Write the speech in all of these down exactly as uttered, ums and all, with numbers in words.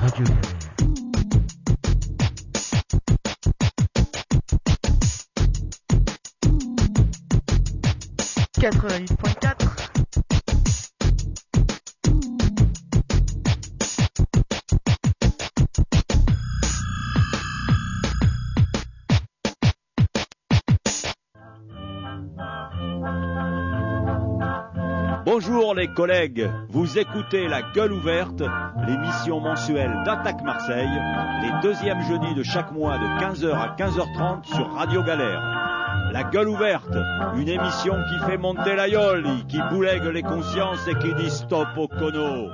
Radio Galère. quatre-vingt-huit point quatre. Bonjour les collègues, vous écoutez La Gueule Ouverte, l'émission mensuelle d'Attaque Marseille, les deuxièmes jeudis de chaque mois de quinze heures à quinze heures trente sur Radio Galère. La Gueule Ouverte, une émission qui fait monter la yoli, qui boulègue les consciences et qui dit stop au cono.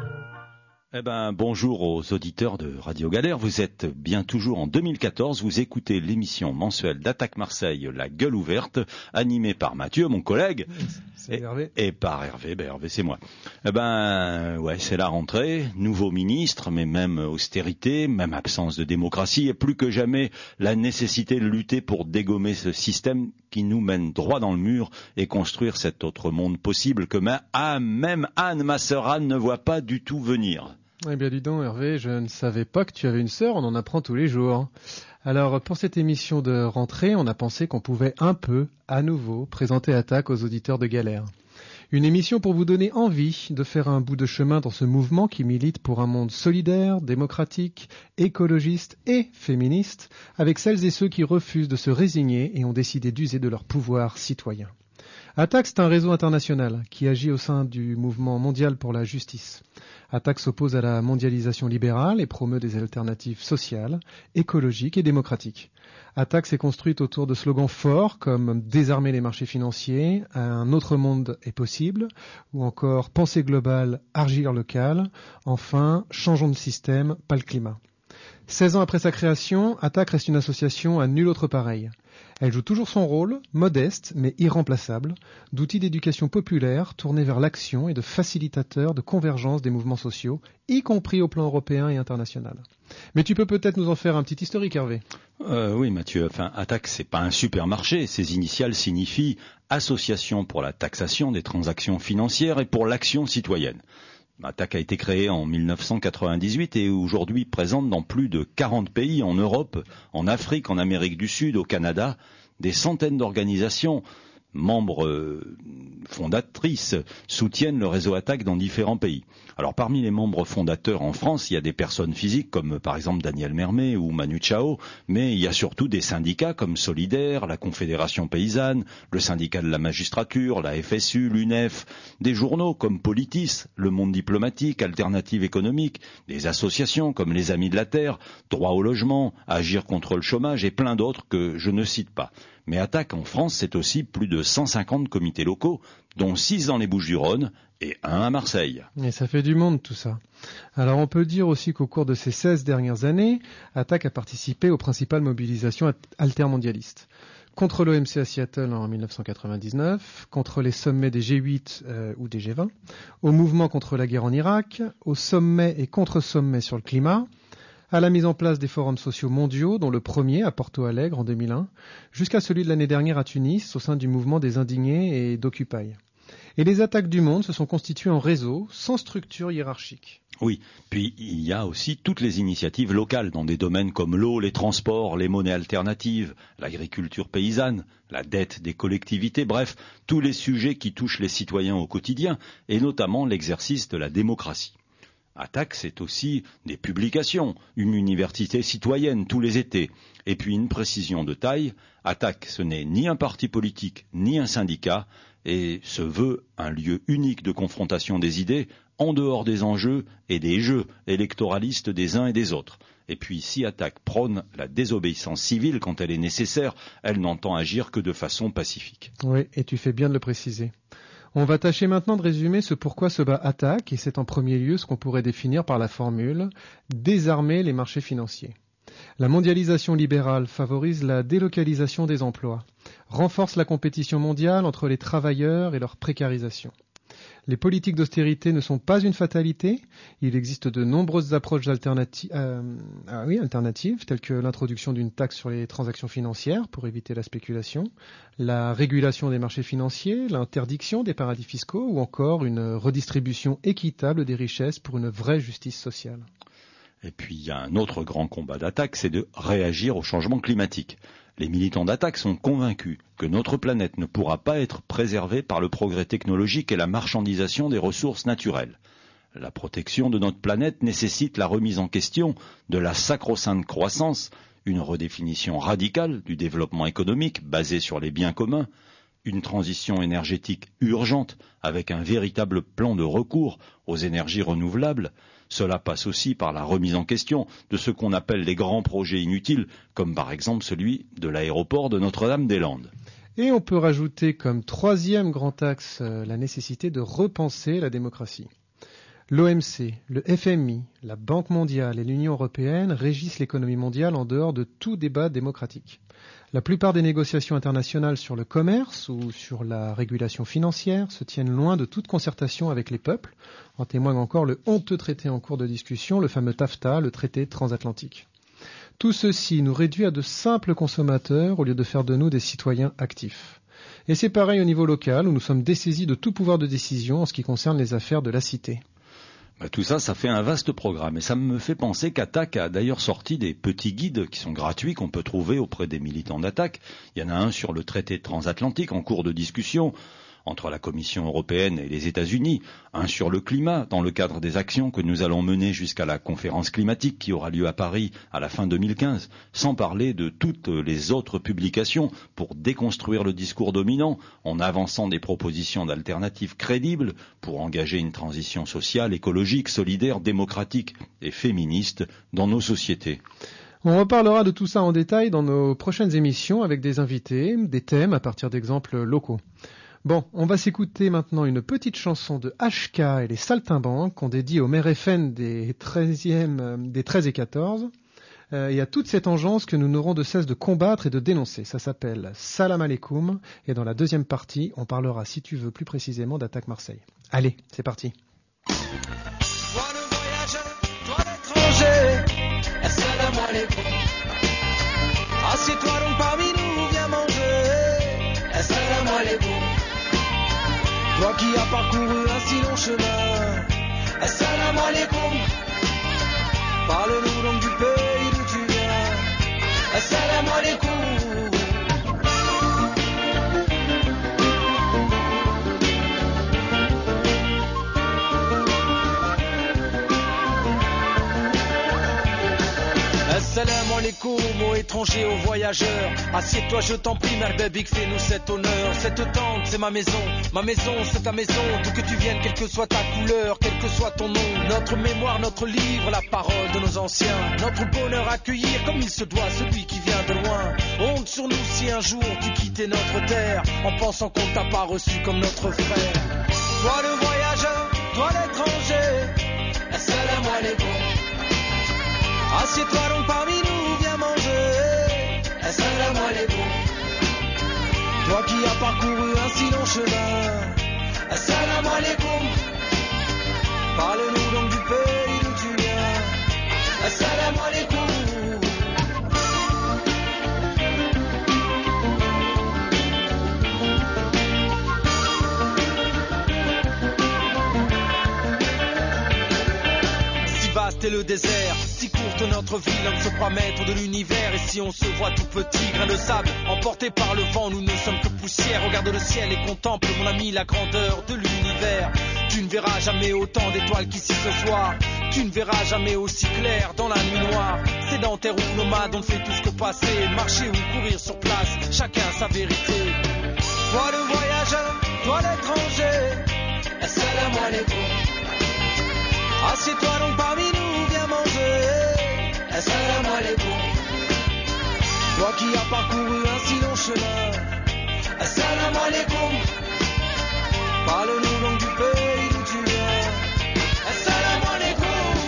Eh ben, bonjour aux auditeurs de Radio Galère, vous êtes bien toujours en deux mille quatorze, vous écoutez l'émission mensuelle d'Attaque Marseille, La Gueule Ouverte, animée par Mathieu, mon collègue, c'est et, Hervé. et par Hervé, ben Hervé c'est moi. Eh ben, ouais, c'est la rentrée, nouveau ministre, mais même austérité, même absence de démocratie, et plus que jamais la nécessité de lutter pour dégommer ce système qui nous mène droit dans le mur et construire cet autre monde possible que ma, ah, même Anne, ma sœur Anne, ne voit pas du tout venir. Eh bien, dis donc, Hervé, je ne savais pas que tu avais une sœur, on en apprend tous les jours. Alors, pour cette émission de rentrée, on a pensé qu'on pouvait un peu, à nouveau, présenter Attaque aux auditeurs de Galère. Une émission pour vous donner envie de faire un bout de chemin dans ce mouvement qui milite pour un monde solidaire, démocratique, écologiste et féministe, avec celles et ceux qui refusent de se résigner et ont décidé d'user de leur pouvoir citoyen. Attaque, c'est un réseau international qui agit au sein du mouvement mondial pour la justice. Attaque s'oppose à la mondialisation libérale et promeut des alternatives sociales, écologiques et démocratiques. Attaque s'est construite autour de slogans forts comme « Désarmer les marchés financiers »,« Un autre monde est possible » ou encore « Pensée globale, agir local », enfin « Changeons de système, pas le climat ». seize ans après sa création, Attaque reste une association à nul autre pareil. Elle joue toujours son rôle, modeste mais irremplaçable, d'outil d'éducation populaire tourné vers l'action et de facilitateur de convergence des mouvements sociaux, y compris au plan européen et international. Mais tu peux peut-être nous en faire un petit historique, Hervé. Euh, oui, Mathieu. Enfin, Attaque, c'est pas un supermarché. Ses initiales signifient Association pour la taxation des transactions financières et pour l'action citoyenne. Attaque a été créée en mille neuf cent quatre-vingt-dix-huit et est aujourd'hui présente dans plus de quarante pays en Europe, en Afrique, en Amérique du Sud, au Canada. Des centaines d'organisations, membres euh, fondatrices, soutiennent le réseau Attaque dans différents pays. Alors parmi les membres fondateurs en France, il y a des personnes physiques comme par exemple Daniel Mermet ou Manu Chao, mais il y a surtout des syndicats comme Solidaire, la Confédération Paysanne, le syndicat de la magistrature, la F S U, l'U N E F, des journaux comme Politis, Le Monde diplomatique, Alternative économique, des associations comme les Amis de la Terre, Droit au logement, Agir contre le chômage et plein d'autres que je ne cite pas. Mais Attaque en France, c'est aussi plus de cent cinquante comités locaux, dont six dans les Bouches-du-Rhône et un à Marseille. Et ça fait du monde tout ça. Alors on peut dire aussi qu'au cours de ces seize dernières années, Attaque a participé aux principales mobilisations altermondialistes. Contre l'O M C à Seattle en mille neuf cent quatre-vingt-dix-neuf, contre les sommets des G huit euh, ou des G vingt, au mouvement contre la guerre en Irak, aux sommets et contre-sommets sur le climat, à la mise en place des forums sociaux mondiaux, dont le premier à Porto Alegre en deux mille un, jusqu'à celui de l'année dernière à Tunis, au sein du mouvement des Indignés et d'Occupy. Et les Attaques du monde se sont constituées en réseau, sans structure hiérarchique. Oui, puis il y a aussi toutes les initiatives locales dans des domaines comme l'eau, les transports, les monnaies alternatives, l'agriculture paysanne, la dette des collectivités, bref, tous les sujets qui touchent les citoyens au quotidien, et notamment l'exercice de la démocratie. Attaque, c'est aussi des publications, une université citoyenne tous les étés, et puis une précision de taille, Attaque, ce n'est ni un parti politique, ni un syndicat, et se veut un lieu unique de confrontation des idées, en dehors des enjeux et des jeux électoralistes des uns et des autres. Et puis, si Attaque prône la désobéissance civile quand elle est nécessaire, elle n'entend agir que de façon pacifique. Oui, et tu fais bien de le préciser. On va tâcher maintenant de résumer ce pourquoi se bat Attaque, et c'est en premier lieu ce qu'on pourrait définir par la formule « désarmer les marchés financiers ». La mondialisation libérale favorise la délocalisation des emplois, renforce la compétition mondiale entre les travailleurs et leur précarisation. Les politiques d'austérité ne sont pas une fatalité. Il existe de nombreuses approches alternati- euh, ah oui, alternatives, telles que l'introduction d'une taxe sur les transactions financières pour éviter la spéculation, la régulation des marchés financiers, l'interdiction des paradis fiscaux ou encore une redistribution équitable des richesses pour une vraie justice sociale. Et puis il y a un autre grand combat d'Attac, c'est de réagir au changement climatique. Les militants d'Attac sont convaincus que notre planète ne pourra pas être préservée par le progrès technologique et la marchandisation des ressources naturelles. La protection de notre planète nécessite la remise en question de la sacro-sainte croissance, une redéfinition radicale du développement économique basé sur les biens communs, une transition énergétique urgente avec un véritable plan de recours aux énergies renouvelables. Cela passe aussi par la remise en question de ce qu'on appelle les grands projets inutiles, comme par exemple celui de l'aéroport de Notre-Dame-des-Landes. Et on peut rajouter comme troisième grand axe euh, la nécessité de repenser la démocratie. L'O M C, le F M I, la Banque mondiale et l'Union européenne régissent l'économie mondiale en dehors de tout débat démocratique. La plupart des négociations internationales sur le commerce ou sur la régulation financière se tiennent loin de toute concertation avec les peuples. En témoigne encore le honteux traité en cours de discussion, le fameux TAFTA, le traité transatlantique. Tout ceci nous réduit à de simples consommateurs au lieu de faire de nous des citoyens actifs. Et c'est pareil au niveau local où nous sommes dessaisis de tout pouvoir de décision en ce qui concerne les affaires de la cité. Bah, tout ça, ça fait un vaste programme. Et ça me fait penser qu'Attac a d'ailleurs sorti des petits guides qui sont gratuits, qu'on peut trouver auprès des militants d'Attac. Il y en a un sur le traité transatlantique en cours de discussion entre la Commission européenne et les États-Unis, un sur le climat, dans le cadre des actions que nous allons mener jusqu'à la conférence climatique qui aura lieu à Paris à la fin deux mille quinze, sans parler de toutes les autres publications pour déconstruire le discours dominant en avançant des propositions d'alternatives crédibles pour engager une transition sociale, écologique, solidaire, démocratique et féministe dans nos sociétés. On reparlera de tout ça en détail dans nos prochaines émissions avec des invités, des thèmes à partir d'exemples locaux. Bon, on va s'écouter maintenant une petite chanson de H K et les Saltimbanques qu'on dédie aux mères F N des, treizième, des treize et quatorze euh, et à toute cette engeance que nous n'aurons de cesse de combattre et de dénoncer. Ça s'appelle Salam Alaikum et dans la deuxième partie, on parlera, si tu veux, plus précisément d'Attac Marseille. Allez, c'est parti. Toi le voyageur, toi l'étranger, Salam Alaikum. Assieds-toi donc parmi nous, viens manger, Salam Alaikum. Toi qui as parcouru un si long chemin, Assalam alaikum. Parle-nous donc du pays d'où tu viens, Assalam alaikum. Assalamu alaikum aux étrangers, aux voyageurs. Assieds-toi, je t'en prie, mère Babik, fais-nous cet honneur. Cette tente, c'est ma maison, ma maison, c'est ta maison. D'où que tu viennes, quelle que soit ta couleur, quel que soit ton nom. Notre mémoire, notre livre, la parole de nos anciens. Notre bonheur accueillir comme il se doit celui qui vient de loin. Honte sur nous si un jour tu quittais notre terre, en pensant qu'on t'a pas reçu comme notre frère. Toi le voyageur, toi l'étranger, assalamu alaikum. Assieds-toi donc parmi nous, viens manger, Assalam alaikum. Toi qui as parcouru un si long chemin, Assalam alaikum. Parle-nous donc du pays d'où tu viens, Assalam alaikum. Et le désert, si courte notre vie, l'homme se croit maître de l'univers. Et si on se voit tout petit, grain de sable, emporté par le vent, nous ne sommes que poussière. Regarde le ciel et contemple, mon ami, la grandeur de l'univers. Tu ne verras jamais autant d'étoiles qu'ici ce soir. Tu ne verras jamais aussi clair dans la nuit noire. Sédentaire ou nomade, on fait tout ce que passer, marcher ou courir sur place, chacun sa vérité. Toi le voyageur, toi l'étranger, assalamu alaikum. Assieds-toi donc parmi nous, viens manger, Assalam alaikum. Toi qui as parcouru un si long chemin, Assalam alaikum. Parle-nous donc du pays d'où tu viens, Assalam alaikum.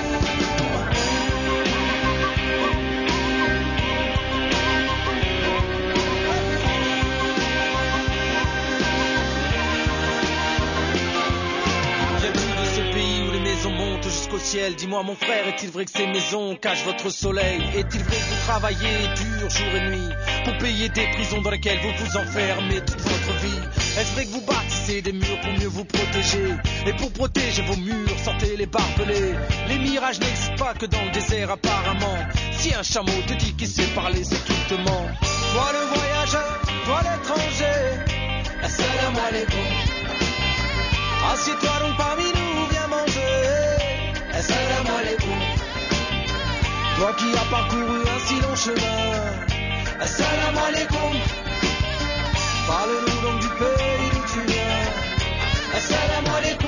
Monte jusqu'au ciel, dis-moi mon frère, est-il vrai que ces maisons cachent votre soleil? Est-il vrai que vous travaillez dur jour et nuit pour payer des prisons dans lesquelles vous vous enfermez toute votre vie? Est-ce vrai que vous bâtissez des murs pour mieux vous protéger? Et pour protéger vos murs, sortez les barbelés. Les mirages n'existent pas que dans le désert apparemment. Si un chameau te dit qu'il sait parler, c'est qu'il te ment. Toi le voyageur, toi l'étranger, assalamu alaikum. Assieds-toi donc parmi nous, viens manger, assalamu alaikum. Toi qui as parcouru un si long chemin, assalamu alaikum. Parle-nous donc du pays d'où tu viens, assalamu alaikum.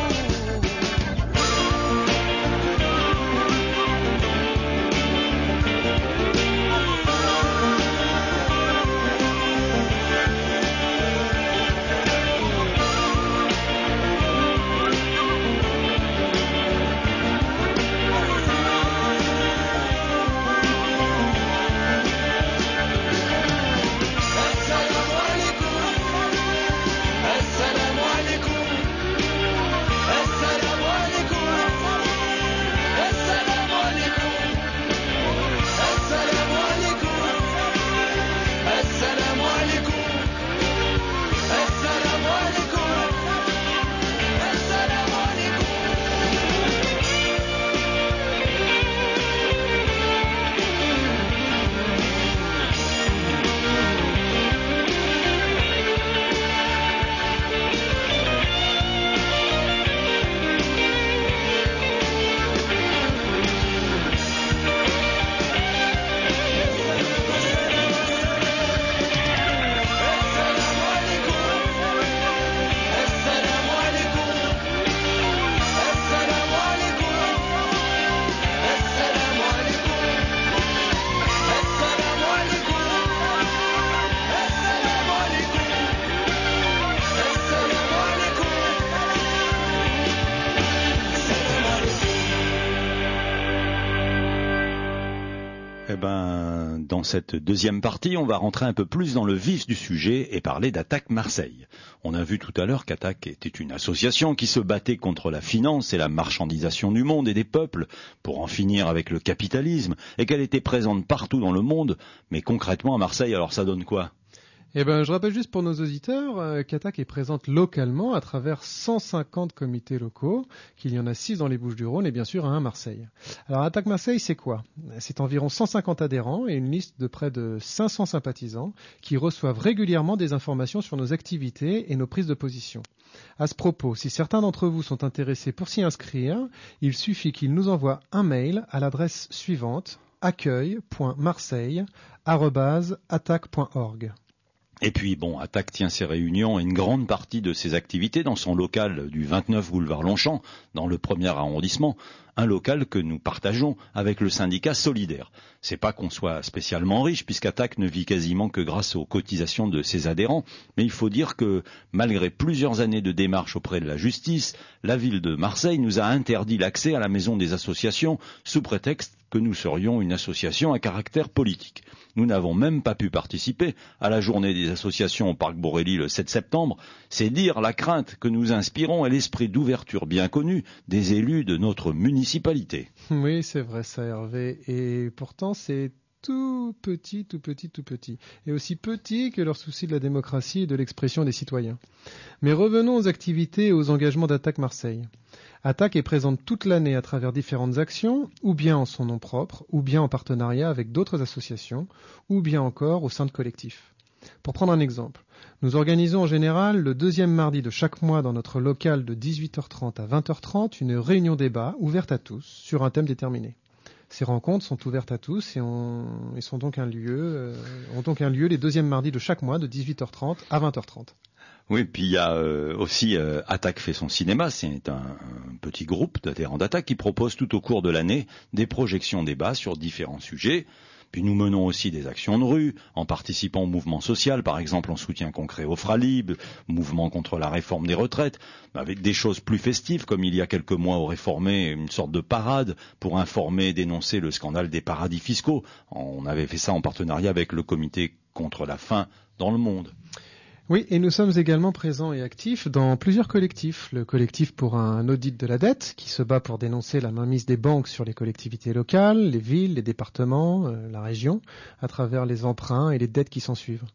Dans cette deuxième partie, on va rentrer un peu plus dans le vif du sujet et parler d'Attac Marseille. On a vu tout à l'heure qu'Attac était une association qui se battait contre la finance et la marchandisation du monde et des peuples pour en finir avec le capitalisme et qu'elle était présente partout dans le monde. Mais concrètement à Marseille, alors ça donne quoi ? Eh ben, je rappelle juste pour nos auditeurs euh, qu'Attac est présente localement à travers cent cinquante comités locaux, qu'il y en a six dans les Bouches-du-Rhône et bien sûr un à Marseille. Alors Attac Marseille, c'est quoi ? C'est environ cent cinquante adhérents et une liste de près de cinq cents sympathisants qui reçoivent régulièrement des informations sur nos activités et nos prises de position. À ce propos, si certains d'entre vous sont intéressés pour s'y inscrire, il suffit qu'ils nous envoient un mail à l'adresse suivante accueil point marseille arobase attac point org. Et puis, bon, Attac tient ses réunions et une grande partie de ses activités dans son local du vingt-neuf boulevard Longchamp, dans le premier arrondissement, un local que nous partageons avec le syndicat Solidaire. C'est pas qu'on soit spécialement riche, puisqu'Attac ne vit quasiment que grâce aux cotisations de ses adhérents, mais il faut dire que, malgré plusieurs années de démarches auprès de la justice, la ville de Marseille nous a interdit l'accès à la maison des associations sous prétexte que nous serions une association à caractère politique. Nous n'avons même pas pu participer à la journée des associations au Parc Borelli le sept septembre. C'est dire la crainte que nous inspirons et l'esprit d'ouverture bien connu des élus de notre municipalité. Oui, c'est vrai ça, Hervé. Et pourtant, c'est tout petit, tout petit, tout petit. Et aussi petit que leur souci de la démocratie et de l'expression des citoyens. Mais revenons aux activités et aux engagements d'Attac Marseille. Attac est présente toute l'année à travers différentes actions, ou bien en son nom propre, ou bien en partenariat avec d'autres associations, ou bien encore au sein de collectifs. Pour prendre un exemple, nous organisons en général le deuxième mardi de chaque mois dans notre local de dix-huit heures trente à vingt heures trente une réunion débat ouverte à tous sur un thème déterminé. Ces rencontres sont ouvertes à tous et, ont, et sont donc un lieu, euh, ont donc un lieu les deuxièmes mardis de chaque mois de dix-huit heures trente à vingt heures trente. Oui, puis il y a euh, aussi euh, Attac fait son cinéma, c'est un, un petit groupe d'adhérents d'Attac qui propose tout au cours de l'année des projections débats sur différents sujets. Puis nous menons aussi des actions de rue, en participant au mouvement social, par exemple en soutien concret au Fralib, mouvement contre la réforme des retraites, avec des choses plus festives, comme il y a quelques mois au Réformé, une sorte de parade pour informer et dénoncer le scandale des paradis fiscaux. On avait fait ça en partenariat avec le comité contre la faim dans le monde. Oui, et nous sommes également présents et actifs dans plusieurs collectifs. Le collectif pour un audit de la dette, qui se bat pour dénoncer la mainmise des banques sur les collectivités locales, les villes, les départements, euh, la région, à travers les emprunts et les dettes qui s'en suivent.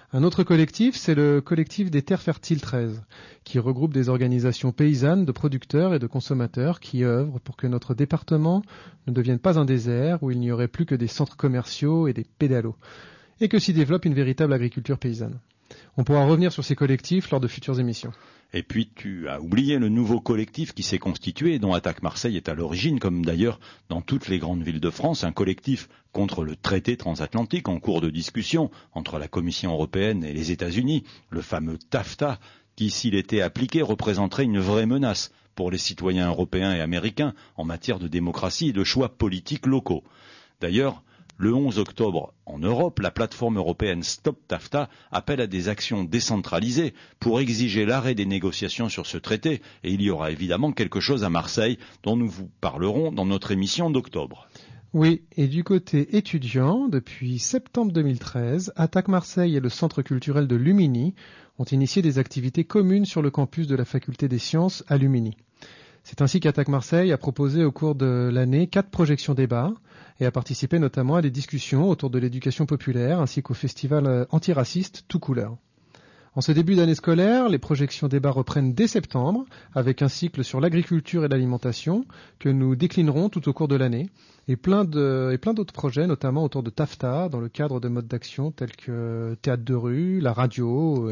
Un autre collectif, c'est le collectif des Terres Fertiles treize, qui regroupe des organisations paysannes de producteurs et de consommateurs qui œuvrent pour que notre département ne devienne pas un désert où il n'y aurait plus que des centres commerciaux et des pédalos, et que s'y développe une véritable agriculture paysanne. On pourra revenir sur ces collectifs lors de futures émissions. Et puis tu as oublié le nouveau collectif qui s'est constitué et dont Attaque Marseille est à l'origine, comme d'ailleurs dans toutes les grandes villes de France, un collectif contre le traité transatlantique en cours de discussion entre la Commission européenne et les États-Unis, le fameux TAFTA, qui s'il était appliqué représenterait une vraie menace pour les citoyens européens et américains en matière de démocratie et de choix politiques locaux. D'ailleurs, le onze octobre, en Europe, la plateforme européenne Stop TAFTA appelle à des actions décentralisées pour exiger l'arrêt des négociations sur ce traité, et il y aura évidemment quelque chose à Marseille dont nous vous parlerons dans notre émission d'octobre. Oui, et du côté étudiant, depuis septembre deux mille treize, Attaque Marseille et le centre culturel de Lumini ont initié des activités communes sur le campus de la faculté des sciences à Lumini. C'est ainsi qu'Attaque Marseille a proposé au cours de l'année quatre projections débats et a participé notamment à des discussions autour de l'éducation populaire ainsi qu'au festival antiraciste Tout Couleur. En ce début d'année scolaire, les projections débats reprennent dès septembre avec un cycle sur l'agriculture et l'alimentation que nous déclinerons tout au cours de l'année et plein de, et plein d'autres projets, notamment autour de TAFTA dans le cadre de modes d'action tels que théâtre de rue, la radio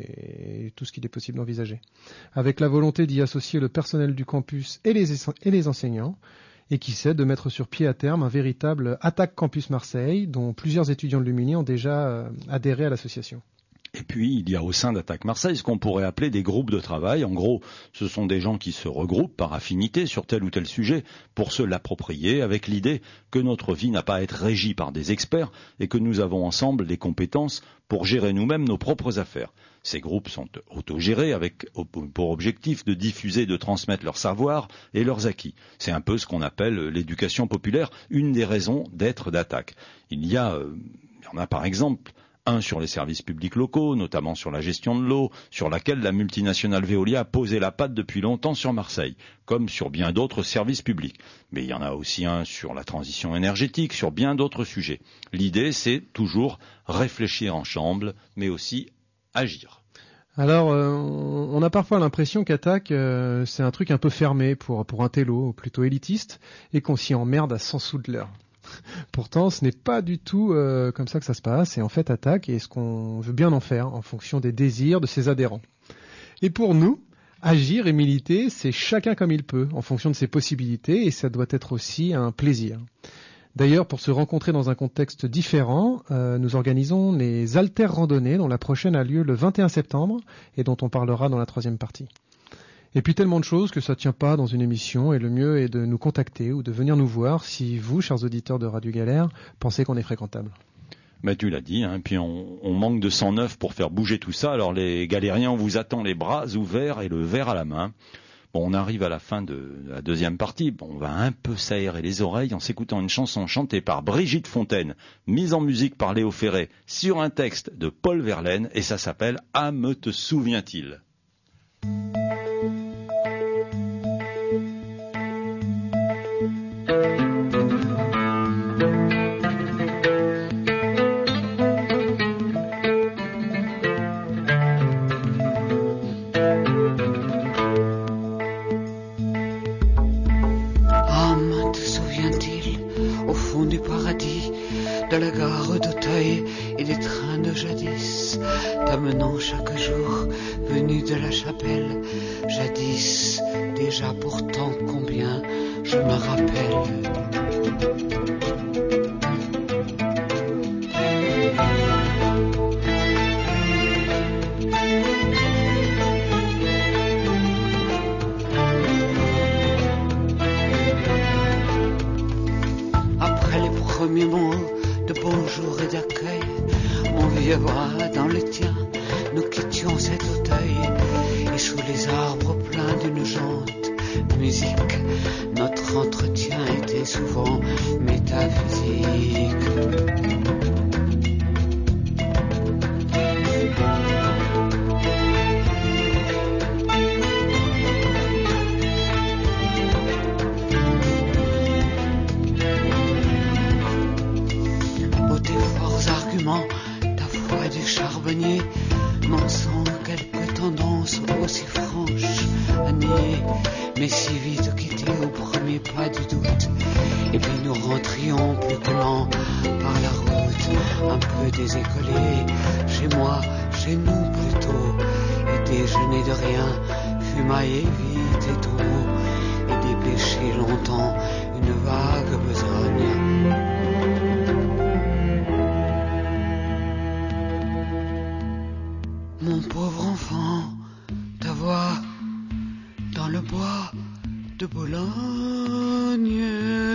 et, et tout ce qu'il est possible d'envisager. Avec la volonté d'y associer le personnel du campus et les, et les enseignants, et qui sait de mettre sur pied à terme un véritable Attaque Campus Marseille dont plusieurs étudiants de Lumini ont déjà adhéré à l'association. Et puis, il y a au sein d'Attaque Marseille ce qu'on pourrait appeler des groupes de travail. En gros, ce sont des gens qui se regroupent par affinité sur tel ou tel sujet pour se l'approprier avec l'idée que notre vie n'a pas à être régie par des experts et que nous avons ensemble les compétences pour gérer nous-mêmes nos propres affaires. Ces groupes sont autogérés avec pour objectif de diffuser, de transmettre leur savoir et leurs acquis. C'est un peu ce qu'on appelle l'éducation populaire, une des raisons d'être d'Attaque. Il y a, euh, il y en a par exemple un sur les services publics locaux, notamment sur la gestion de l'eau, sur laquelle la multinationale Veolia a posé la patte depuis longtemps sur Marseille, comme sur bien d'autres services publics. Mais il y en a aussi un sur la transition énergétique, sur bien d'autres sujets. L'idée, c'est toujours réfléchir ensemble, mais aussi agir. Alors, euh, on a parfois l'impression qu'Attaque, euh, c'est un truc un peu fermé pour, pour un télo, plutôt élitiste, et qu'on s'y emmerde à cent sous de l'heure. Pourtant, ce n'est pas du tout euh, comme ça que ça se passe, et en fait, Attaque est ce qu'on veut bien en faire, en fonction des désirs de ses adhérents. Et pour nous, agir et militer, c'est chacun comme il peut, en fonction de ses possibilités, et ça doit être aussi un plaisir. D'ailleurs, pour se rencontrer dans un contexte différent, euh, nous organisons les Alter Randonnées, dont la prochaine a lieu le vingt et un septembre, et dont on parlera dans la troisième partie. Et puis tellement de choses que ça ne tient pas dans une émission, et le mieux est de nous contacter ou de venir nous voir si vous, chers auditeurs de Radio Galère, pensez qu'on est fréquentable. Ben, tu l'as dit, hein, puis on, on manque de cent neuf pour faire bouger tout ça, alors les galériens, on vous attend les bras ouverts et le verre à la main. Bon, on arrive à la fin de la deuxième partie, bon, on va un peu s'aérer les oreilles en s'écoutant une chanson chantée par Brigitte Fontaine, mise en musique par Léo Ferré, sur un texte de Paul Verlaine, et ça s'appelle « Ah, me te souvient-il » de la gare d'Auteuil et des trains de jadis, t'amenant chaque jour, venu de la chapelle, jadis, déjà pourtant combien je me rappelle. Après les premiers mots de bonjour et d'accueil, mon vieux bras dans le tien, nous quittions cet Auteuil, et sous les arbres pleins d'une jante musique, notre entretien était souvent métaphysique. Ta foi du charbonnier éloigné, m'en sans quelques tendances aussi franches à nier, mais si vite quitté au premier pas du doute. Et puis nous rentrions plus que lents par la route, un peu désécolés, chez moi, chez nous plutôt, et déjeuner de rien, fumailler vite et tôt, et dépêcher longtemps une vague besogne. Mon pauvre enfant, ta voix dans le bois de Bologne.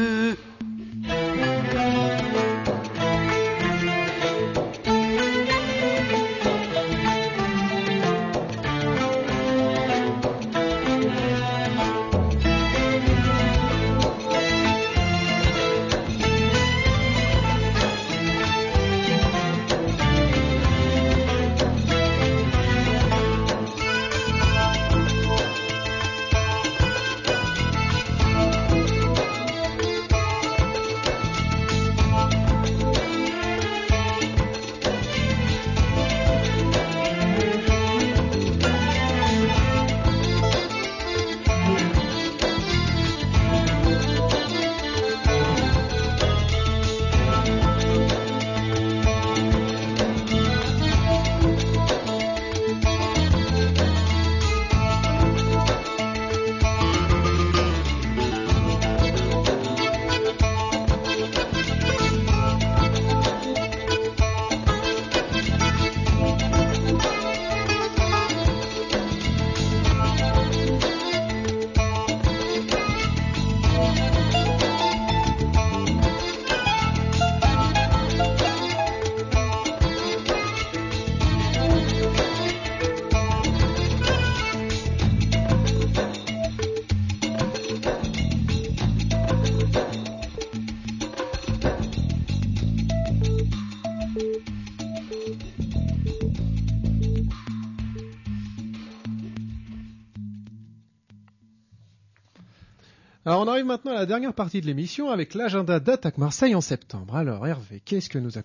Alors on arrive maintenant à la dernière partie de l'émission avec l'agenda d'Attaque Marseille en septembre. Alors Hervé, qu'est-ce que nous a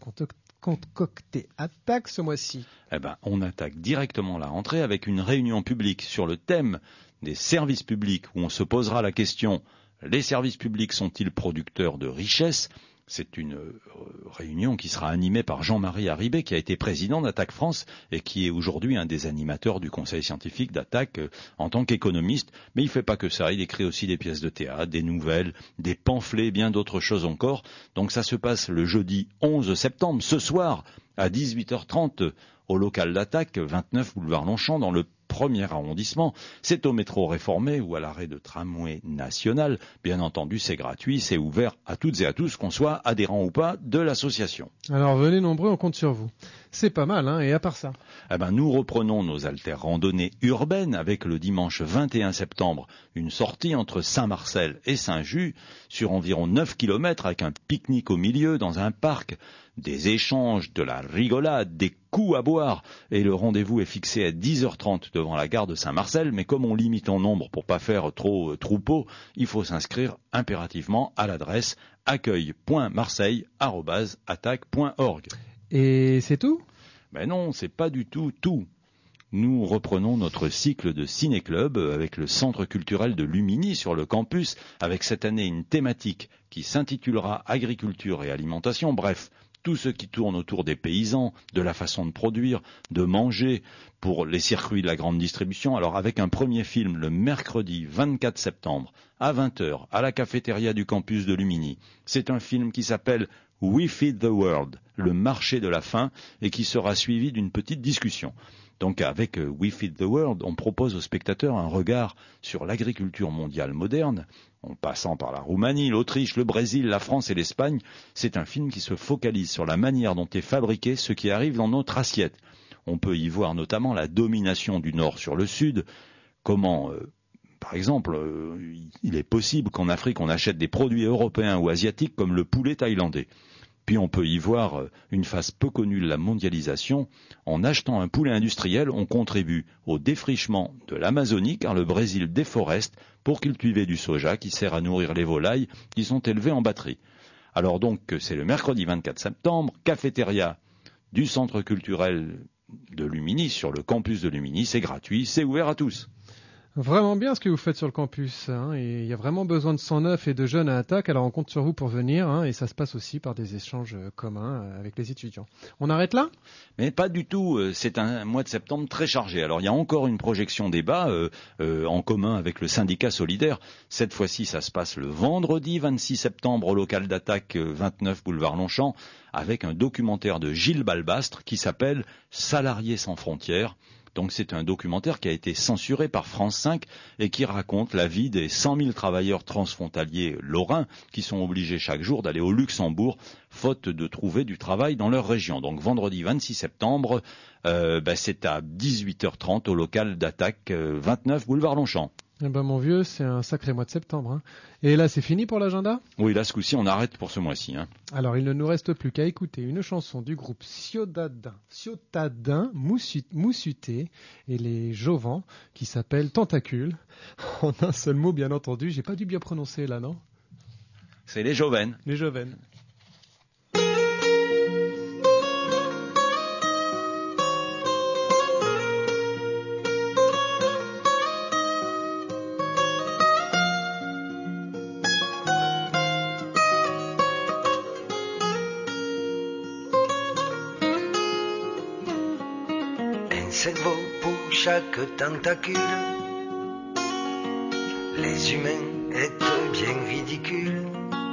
concocté Attaque ce mois-ci ? Eh ben, on attaque directement la rentrée avec une réunion publique sur le thème des services publics où on se posera la question « Les services publics sont-ils producteurs de richesse ?» C'est une euh, réunion qui sera animée par Jean-Marie Haribé, qui a été président d'Attaque France et qui est aujourd'hui un des animateurs du conseil scientifique d'Attaque euh, en tant qu'économiste. Mais il ne fait pas que ça, il écrit aussi des pièces de théâtre, des nouvelles, des pamphlets, bien d'autres choses encore. Donc ça se passe le jeudi onze septembre, ce soir, à dix-huit heures trente, au local d'Attaque, vingt-neuf boulevard Longchamp, dans le premier arrondissement. C'est au métro réformé ou à l'arrêt de tramway national. Bien entendu, c'est gratuit, c'est ouvert à toutes et à tous, qu'on soit adhérent ou pas de l'association. Alors venez nombreux, on compte sur vous. C'est pas mal, hein, et à part ça eh ben, nous reprenons nos haltères randonnées urbaines avec le dimanche vingt et un septembre, une sortie entre Saint-Marcel et Saint-Just sur environ neuf kilomètres avec un pique-nique au milieu dans un parc, des échanges, de la rigolade, des coups à boire, et le rendez-vous est fixé à dix heures trente devant la gare de Saint-Marcel, mais comme on limite en nombre pour pas faire trop euh, troupeau, il faut s'inscrire impérativement à l'adresse accueil point marseille arobase attaque point org. Et c'est tout ? Ben non, c'est pas du tout tout. Nous reprenons notre cycle de ciné-club avec le centre culturel de Lumini sur le campus, avec cette année une thématique qui s'intitulera agriculture et alimentation, bref, tout ce qui tourne autour des paysans, de la façon de produire, de manger, pour les circuits de la grande distribution. Alors avec un premier film le mercredi vingt-quatre septembre à vingt heures à la cafétéria du campus de Lumini. C'est un film qui s'appelle We Feed the World, le marché de la faim, et qui sera suivi d'une petite discussion. Donc avec We Feed the World, on propose aux spectateurs un regard sur l'agriculture mondiale moderne, en passant par la Roumanie, l'Autriche, le Brésil, la France et l'Espagne. C'est un film qui se focalise sur la manière dont est fabriqué ce qui arrive dans notre assiette. On peut y voir notamment la domination du Nord sur le Sud, comment, euh, par exemple, euh, il est possible qu'en Afrique on achète des produits européens ou asiatiques comme le poulet thaïlandais. Puis on peut y voir une phase peu connue de la mondialisation. En achetant un poulet industriel, on contribue au défrichement de l'Amazonie, car le Brésil déforeste pour cultiver du soja qui sert à nourrir les volailles qui sont élevées en batterie. Alors donc, c'est le mercredi vingt-quatre septembre, cafétéria du centre culturel de Lumini, sur le campus de Lumini. C'est gratuit, c'est ouvert à tous. Vraiment bien ce que vous faites sur le campus, hein, et il y a vraiment besoin de sang neuf et de jeunes à Attac, alors on compte sur vous pour venir, hein, et ça se passe aussi par des échanges communs avec les étudiants. On arrête là ? Mais pas du tout, c'est un mois de septembre très chargé. Alors il y a encore une projection débat euh, euh, en commun avec le syndicat solidaire. Cette fois-ci, ça se passe le vendredi vingt-six septembre au local d'Attac vingt-neuf boulevard Longchamp, avec un documentaire de Gilles Balbastre qui s'appelle « Salariés sans frontières ». Donc c'est un documentaire qui a été censuré par France cinq et qui raconte la vie des cent mille travailleurs transfrontaliers lorrains qui sont obligés chaque jour d'aller au Luxembourg faute de trouver du travail dans leur région. Donc vendredi vingt-six septembre, euh, bah, c'est à dix-huit heures trente au local d'Attac euh, vingt-neuf boulevard Longchamp. Eh ben mon vieux, c'est un sacré mois de septembre. Hein. Et là, c'est fini pour l'agenda ? Oui, là, ce coup-ci, on arrête pour ce mois-ci. Hein. Alors, il ne nous reste plus qu'à écouter une chanson du groupe Ciotadin, Ciotadin Moussuté et les Jovans qui s'appelle Tentacule. En un seul mot, bien entendu. J'ai pas dû bien prononcer là, non ? C'est les Jovennes. Les Jovennes. Cerveau pour chaque tentacule, les humains êtes bien ridicules.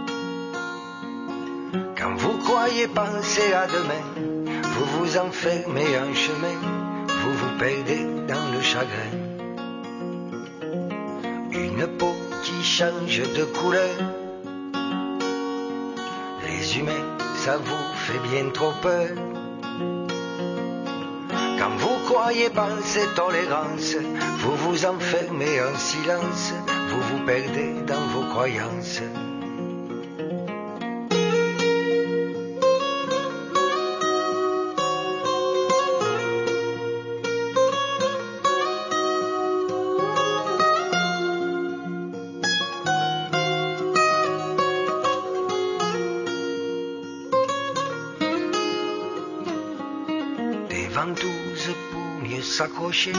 Quand vous croyez penser à demain, vous vous enfermez en chemin, vous vous perdez dans le chagrin. Une peau qui change de couleur, les humains, ça vous fait bien trop peur. Quand vous croyez penser tolérance, vous vous enfermez en silence, vous vous perdez dans vos croyances. Ventouses pour mieux s'accrocher,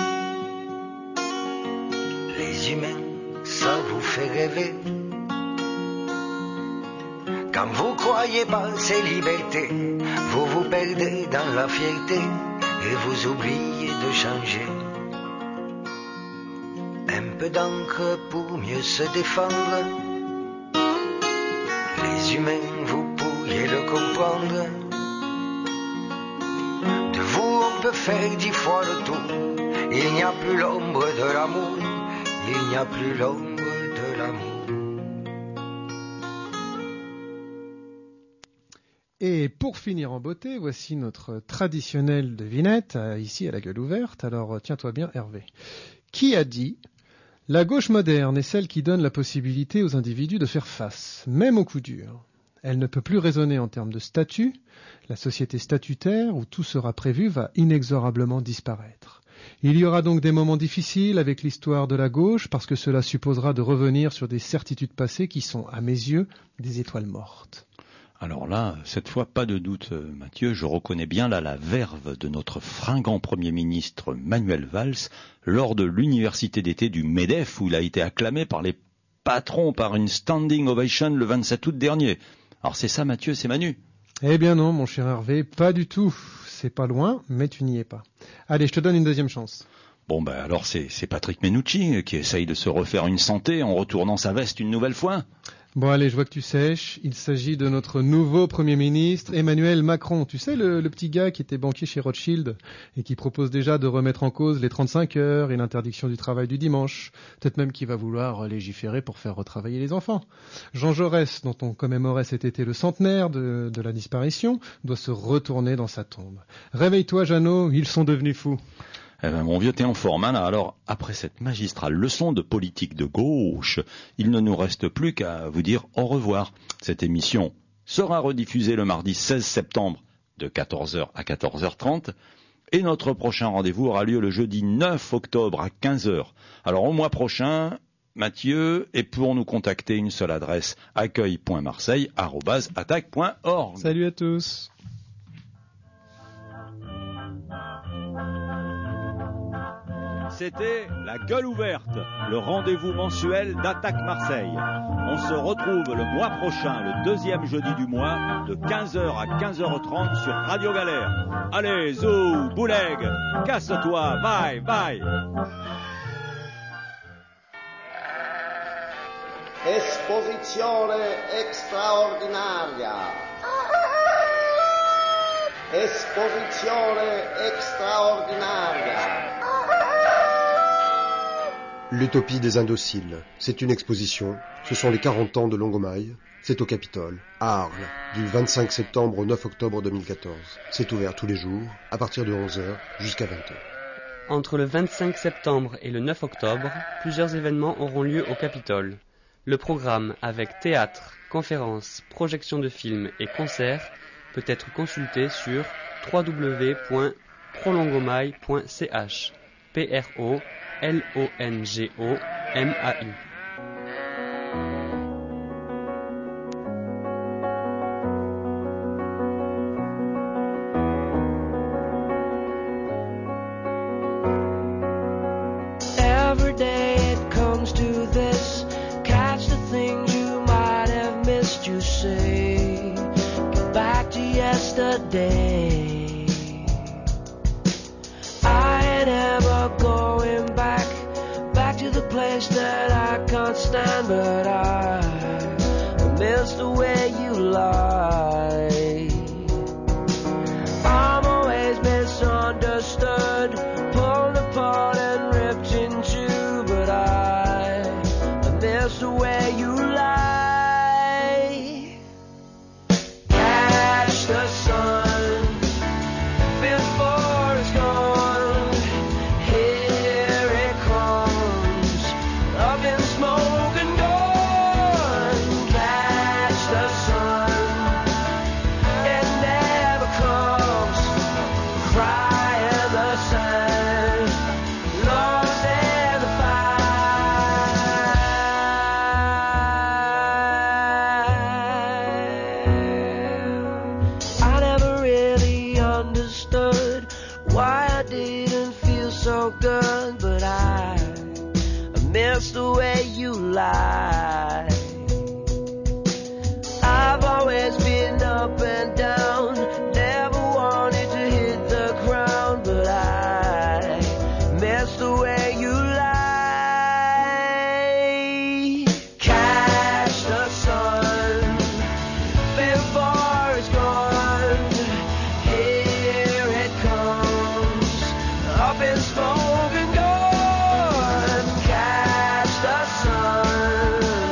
les humains, ça vous fait rêver. Quand vous croyez penser liberté, vous vous perdez dans la fierté et vous oubliez de changer. Un peu d'encre pour mieux se défendre, les humains, vous pourriez le comprendre. On peut faire dix fois le tour, il n'y a plus l'ombre de l'amour, il n'y a plus l'ombre de l'amour. Et pour finir en beauté, voici notre traditionnelle devinette, ici à la gueule ouverte. Alors tiens-toi bien Hervé. Qui a dit « La gauche moderne est celle qui donne la possibilité aux individus de faire face, même aux coups durs. Elle ne peut plus raisonner en termes de statut. La société statutaire, où tout sera prévu, va inexorablement disparaître. Il y aura donc des moments difficiles avec l'histoire de la gauche, parce que cela supposera de revenir sur des certitudes passées qui sont, à mes yeux, des étoiles mortes. » Alors là, cette fois, pas de doute, Mathieu, je reconnais bien là la verve de notre fringant Premier ministre Manuel Valls lors de l'université d'été du MEDEF, où il a été acclamé par les patrons par une standing ovation le vingt-sept août dernier. Alors c'est ça, Mathieu, c'est Manu ? Eh bien non, mon cher Hervé, pas du tout. C'est pas loin, mais tu n'y es pas. Allez, je te donne une deuxième chance. Bon, ben alors c'est, c'est Patrick Menucci qui essaye de se refaire une santé en retournant sa veste une nouvelle fois. Bon, allez, je vois que tu sèches. Il s'agit de notre nouveau Premier ministre, Emmanuel Macron. Tu sais, le, le petit gars qui était banquier chez Rothschild et qui propose déjà de remettre en cause les trente-cinq heures et l'interdiction du travail du dimanche. Peut-être même qu'il va vouloir légiférer pour faire retravailler les enfants. Jean Jaurès, dont on commémorait cet été le centenaire de, de la disparition, doit se retourner dans sa tombe. Réveille-toi, Jeannot, ils sont devenus fous. Eh ben, mon vieux, t'es en forme, hein, là. Alors, après cette magistrale leçon de politique de gauche, il ne nous reste plus qu'à vous dire au revoir. Cette émission sera rediffusée le mardi seize septembre de quatorze heures à quatorze heures trente et notre prochain rendez-vous aura lieu le jeudi neuf octobre à quinze heures. Alors, au mois prochain, Mathieu, et pour nous contacter, une seule adresse, accueil point marseille arobase attaque point org. Salut à tous. C'était La Gueule Ouverte, le rendez-vous mensuel d'Attaque Marseille. On se retrouve le mois prochain, le deuxième jeudi du mois, de quinze heures à quinze heures trente sur Radio Galère. Allez, zou, bouleg, casse-toi, bye, bye. Esposizione straordinaria. Esposizione straordinaria. L'utopie des indociles, c'est une exposition, ce sont les quarante ans de Longomaille, c'est au Capitole, à Arles, du vingt-cinq septembre au neuf octobre deux mille quatorze. C'est ouvert tous les jours, à partir de onze heures jusqu'à vingt heures. Entre le vingt-cinq septembre et le neuf octobre, plusieurs événements auront lieu au Capitole. Le programme, avec théâtre, conférences, projections de films et concerts, peut être consulté sur w w w point prolongomaille point c h. P R O L O N G O M A I. Every day it comes to this, catch the things you might have missed, you say, get back to yesterday. I ain't ever going back, back to the place that I can't stand, but I miss the way you lie. I'm always misunderstood, pulled apart and ripped in two, but I miss the way you lie. Catch the sun before it's gone. Here it comes, up in smoke and gone. Catch the sun, it never comes. Cry in the sand, lost in the fire. I never really understood why I didn't feel so good, but I, I miss the way you lie. I've always been up and down, never wanted to hit the ground, but I miss the way you lie. Catch the sun before it's gone. Here it comes, up in smoke and gone. Catch the sun.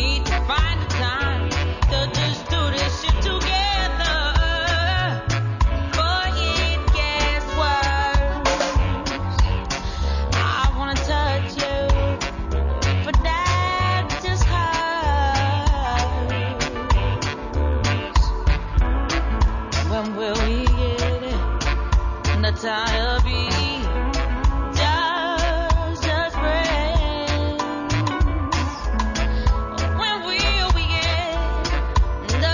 need to find the time to just do this shit together. Boy, it gets worse. I wanna touch you, but that just hurts. When will we get it? The time to be just, just friends. When will we get the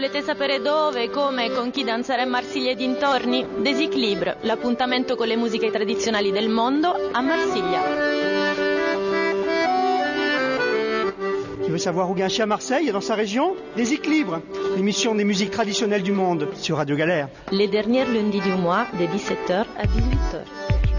Volete sapere dove, come e con chi danzare a Marsiglia e dintorni? Déséquilibre, l'appuntamento con le musiche tradizionali del mondo a Marsiglia. Tu veux savoir où Guinchy à Marseille et dans sa région? Déséquilibre, l'émission des musiques traditionnelles du monde sur Radio Galère. Les derniers lundis du mois de dix-sept heures à dix-huit heures.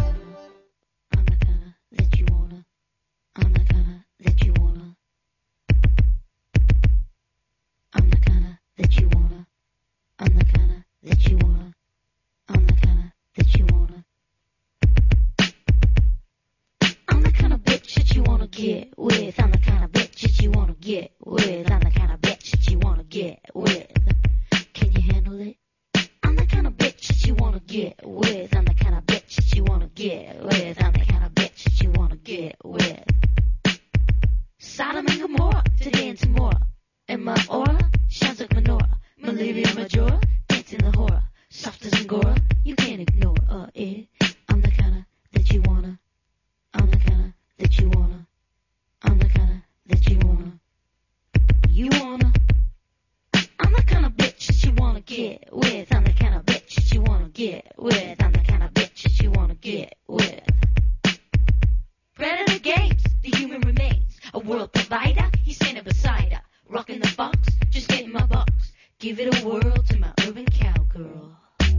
Get with, I'm the kind of bitch that you wanna get with. I'm the kind of bitch that you wanna get with. Can you handle it? I'm the kind of bitch that you wanna get with. I'm the kind of bitch that you wanna get with. I'm the kind of bitch that you wanna get with. Sodom and Gomorrah, today and tomorrow. And my aura shines like menorah. Malaria majora, dancing the horror. Soft as Angora, you can't ignore uh, it. I'm the kind of that you wanna. I'm the kind of that you wanna. I'm the kinda that you wanna. You wanna. I'm the kinda bitch that you wanna get with. I'm the kinda bitch that you wanna get with. I'm the kinda bitch that you wanna get with. Predator games, the human remains. A world provider, he's standing beside her. Rocking the box, just getting my box. Give it a whirl to my urban cowgirl.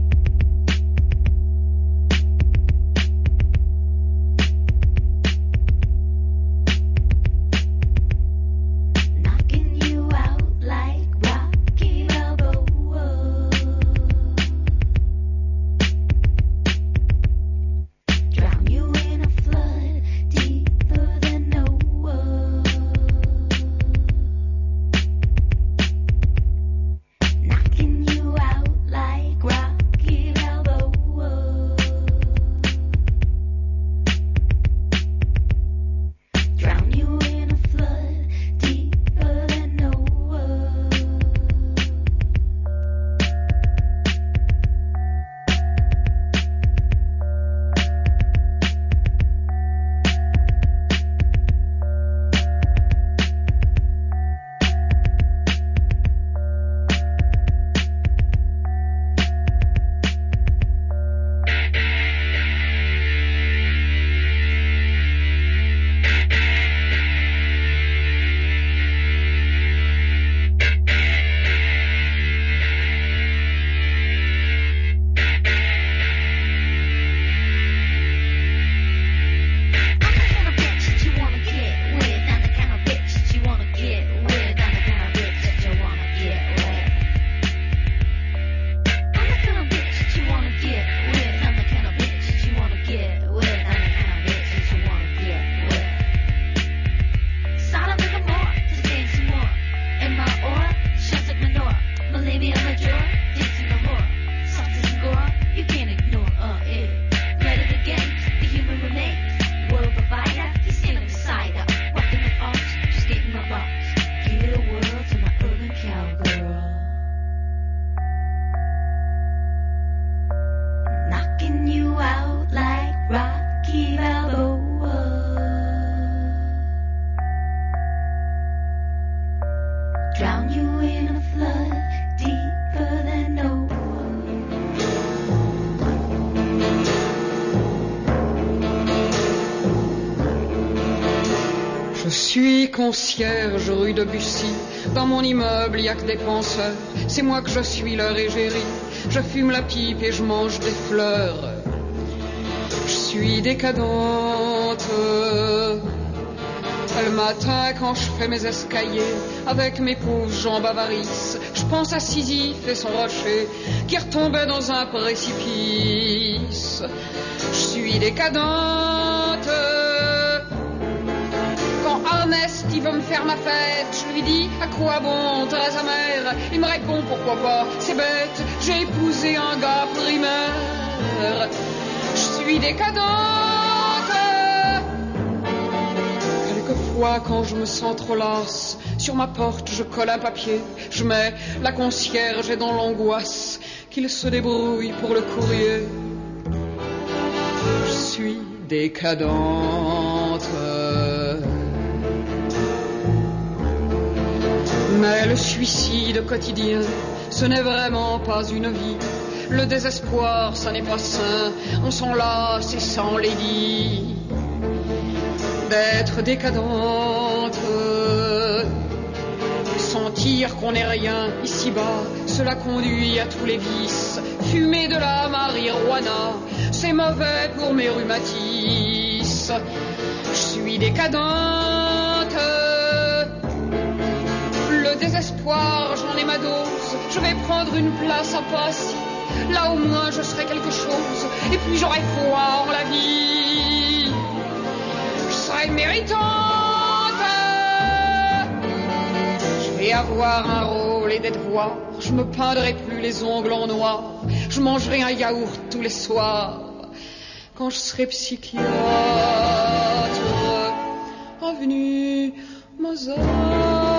Concierge rue de Bussy, dans mon immeuble y a que des penseurs. C'est moi que je suis leur égérie. Je fume la pipe et je mange des fleurs. Je suis décadente. Le matin quand je fais mes escaliers avec mes pauvres jambes avarices, je pense à Sisyphe et son rocher qui retombait dans un précipice. Je suis décadente. Ernest, il veut me faire ma fête. Je lui dis, à quoi bon, très amer. Il me répond, pourquoi pas, c'est bête. J'ai épousé un gars primaire. Je suis décadente. Quelquefois, quand je me sens trop lasse, sur ma porte, je colle un papier. Je mets la concierge et dans l'angoisse qu'il se débrouille pour le courrier. Je suis décadente. Mais le suicide quotidien ce n'est vraiment pas une vie. Le désespoir, ça n'est pas sain, on s'en lasse et s'en les dit. D'être décadente, sentir qu'on n'est rien ici-bas, cela conduit à tous les vices. Fumer de la marijuana, c'est mauvais pour mes rhumatismes. Je suis décadente, le désespoir, j'en ai ma dose. Je vais prendre une place à Passy, là au moins je serai quelque chose. Et puis j'aurai foi en la vie, je serai méritante. Je vais avoir un rôle et des devoirs, je me peindrai plus les ongles en noir, je mangerai un yaourt tous les soirs. Quand je serai psychiatre, avenue Mozart.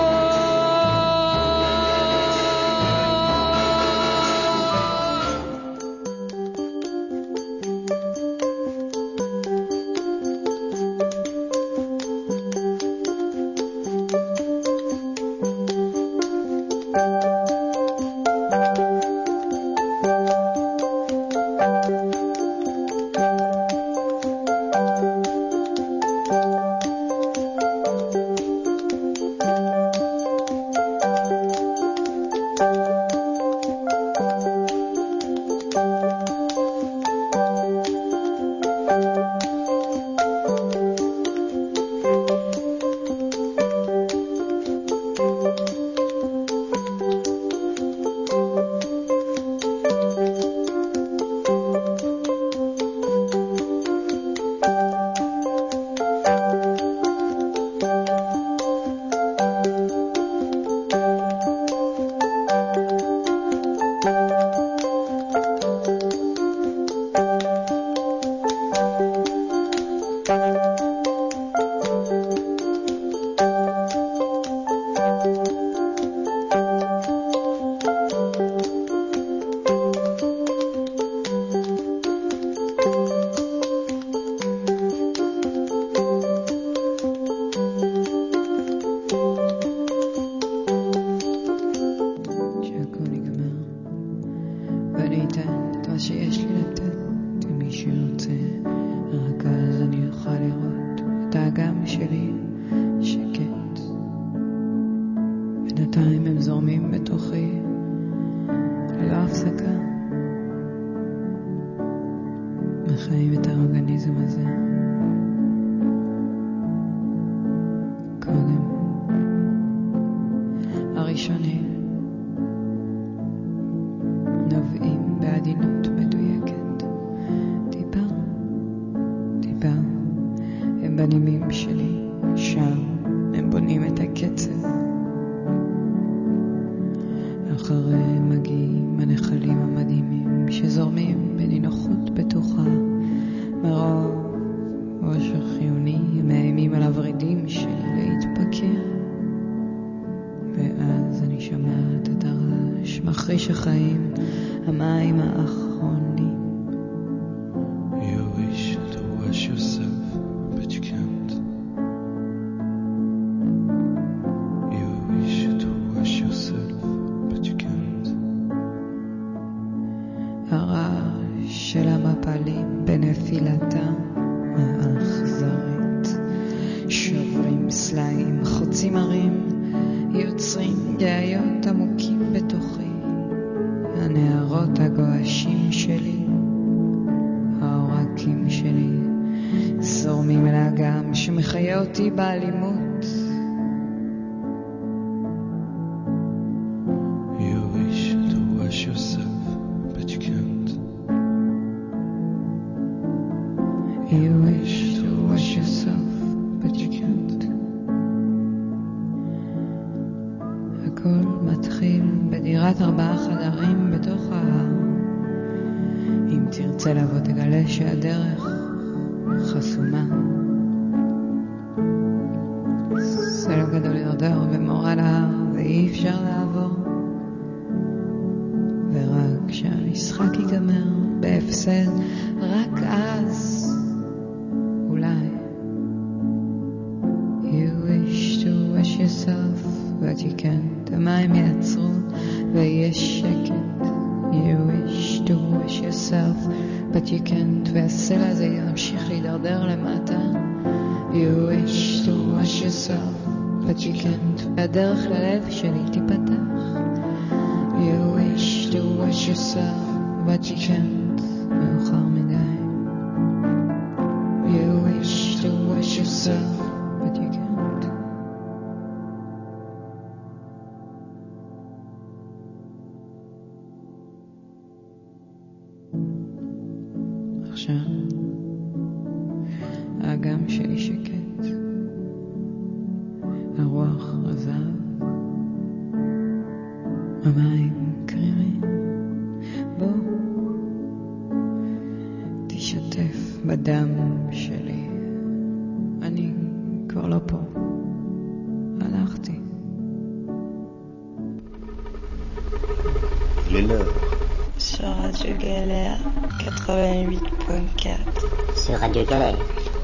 באלימות. You wish to wash yourself, but you can't. You wish to wash yourself, but you can't. הכל מתחיל בדירת ארבעה חדרים בתוך ההר. אם תרצה לבוא תגלה שהדרך חסומה. זה לא גדול ירדר ומורה להר ואי אפשר לעבור, ורק כשהמשחק ייגמר בהפסד, רק אז אולי. You wish to wash yourself but you can't. המים יעצרו ויש yourself, but you can't. והסל הזה ימשיך להידרדר למטה. You wish to wash yourself, but you can't. והדרך ללב שלי תיפתח. You wish to wash yourself, but you can't. מאוחר מדי. You wish to wash yourself, but you can't. עכשיו האגם שלי שקט, הרוח עזב, המים קרירים. בוא תשתף בדם שלי, אני כבר לא פה, הלכתי. Les leurs. Sur Radio Galère quatre-vingt-huit point quatre. Sur Radio Galère.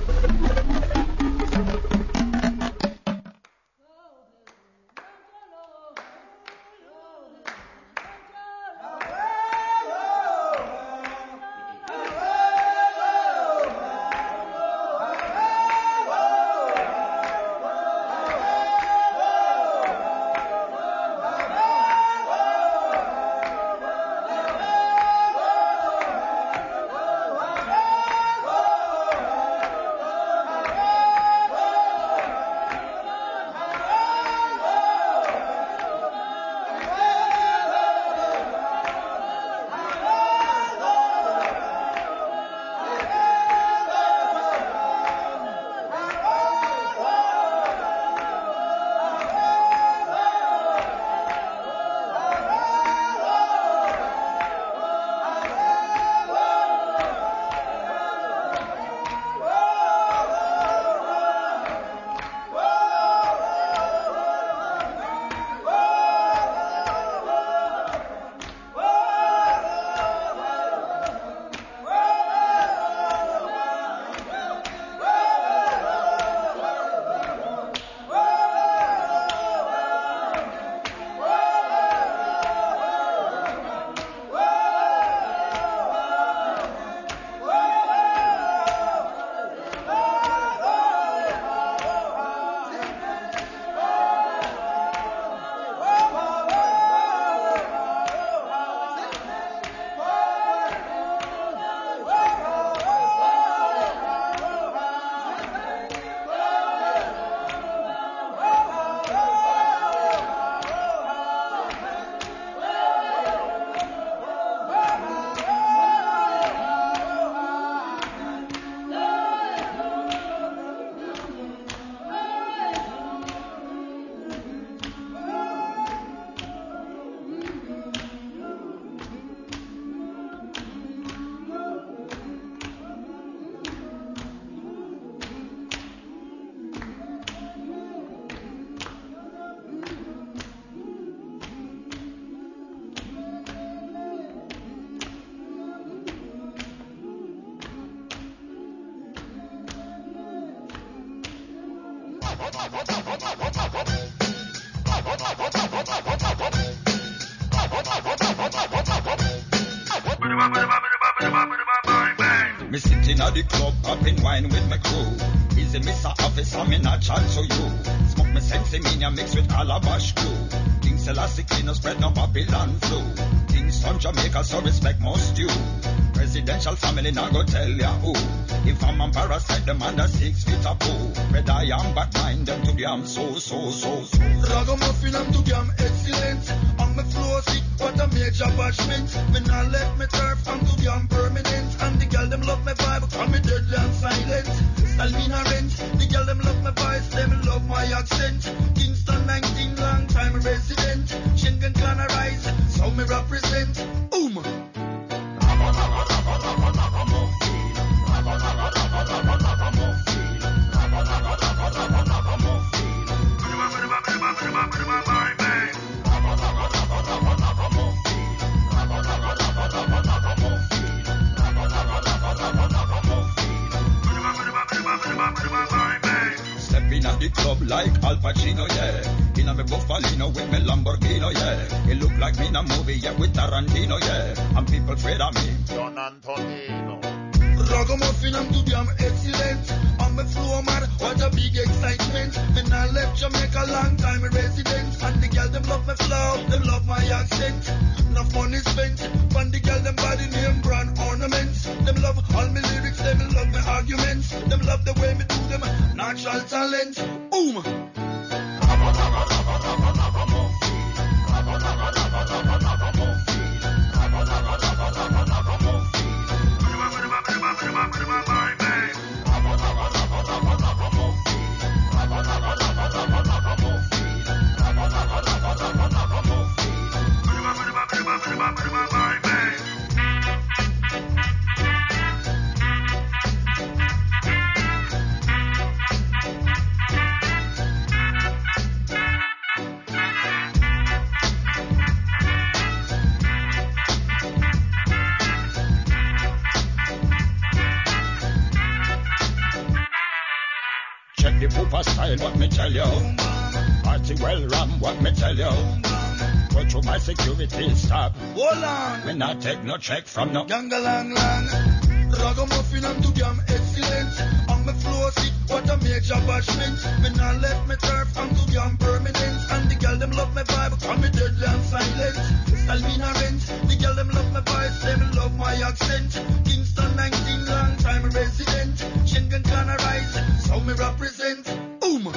Me sitting at the club, popping wine with my crew. Easy, Mister Officer, me not chat to you. Smoke me sensi mania mixed with Alabash crew. King Selassie clean, no spread no Babylon flu. Kingston, Jamaica, so respect most due. Presidential family, now go tell ya who. If I'm a parasite, them under six feet a poo. Red I am, but mind them to damn so, so, so, so. Ragamuffin, I'm to damn excellent. On my floor sick, what a major bashment. Me not let me turf, I'm to damn permanent. And the girl them love my vibe, call me deadly and silent. Salmina rent, the girl them love my voice, them love my accent. Kingston nineteen, long time resident. Schengen clan arise, so me represent. Oom! Stepping at the club like Al Pacino, yeah. In a me Buffalino with me Lamborghini, yeah. It look like me in a movie, yeah, with a Tarantino, yeah. And people afraid of me. Don Antonino. Ragamuffin, I'm too damn excellent. On my floor, man, what a big excitement. When I left Jamaica, long time resident. And the girl, them love my flow, them love my accent. Enough money spent, and the girl, them body name, brand ornaments. Them love all my lyrics, them love my arguments. Them love the way me do them, natural talent. Boom! Check the pooper style, what me tell you. Party well ram, what me tell you. Go through my security stop. Hold on. Me not take no check from no Gangalang lang. Ragamuffin, I'm too damn excellent. On my floor seat, what a major bashment. Me not let me turf, I'm too damn permanent. And the girl, them love my vibe, call me deadly and silent. Style me not rent. The girl, them love my voice, them love my accent. Kingston nineteen, long time resident. Schengen can arise, so me represent. Boom!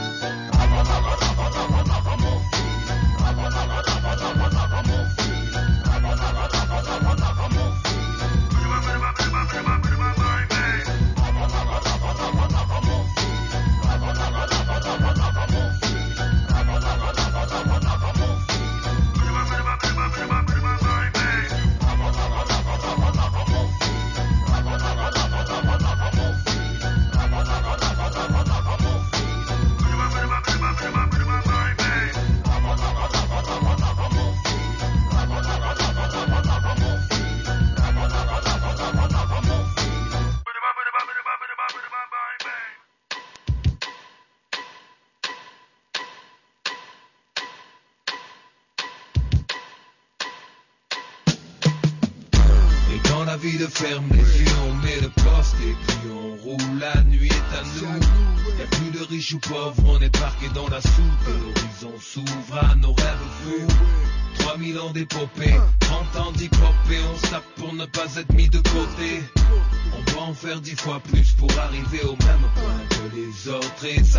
Vie de ferme les yeux, on met le poste et puis on roule, la nuit est à nous. Y'a plus de riches ou pauvres, on est parqué dans la soupe. L'horizon s'ouvre à nos rêves fous. Trois mille ans d'épopée, trente ans d'hypopée. On se tape pour ne pas être mis de côté. On doit en faire dix fois plus pour arriver au même point que les autres. Et ça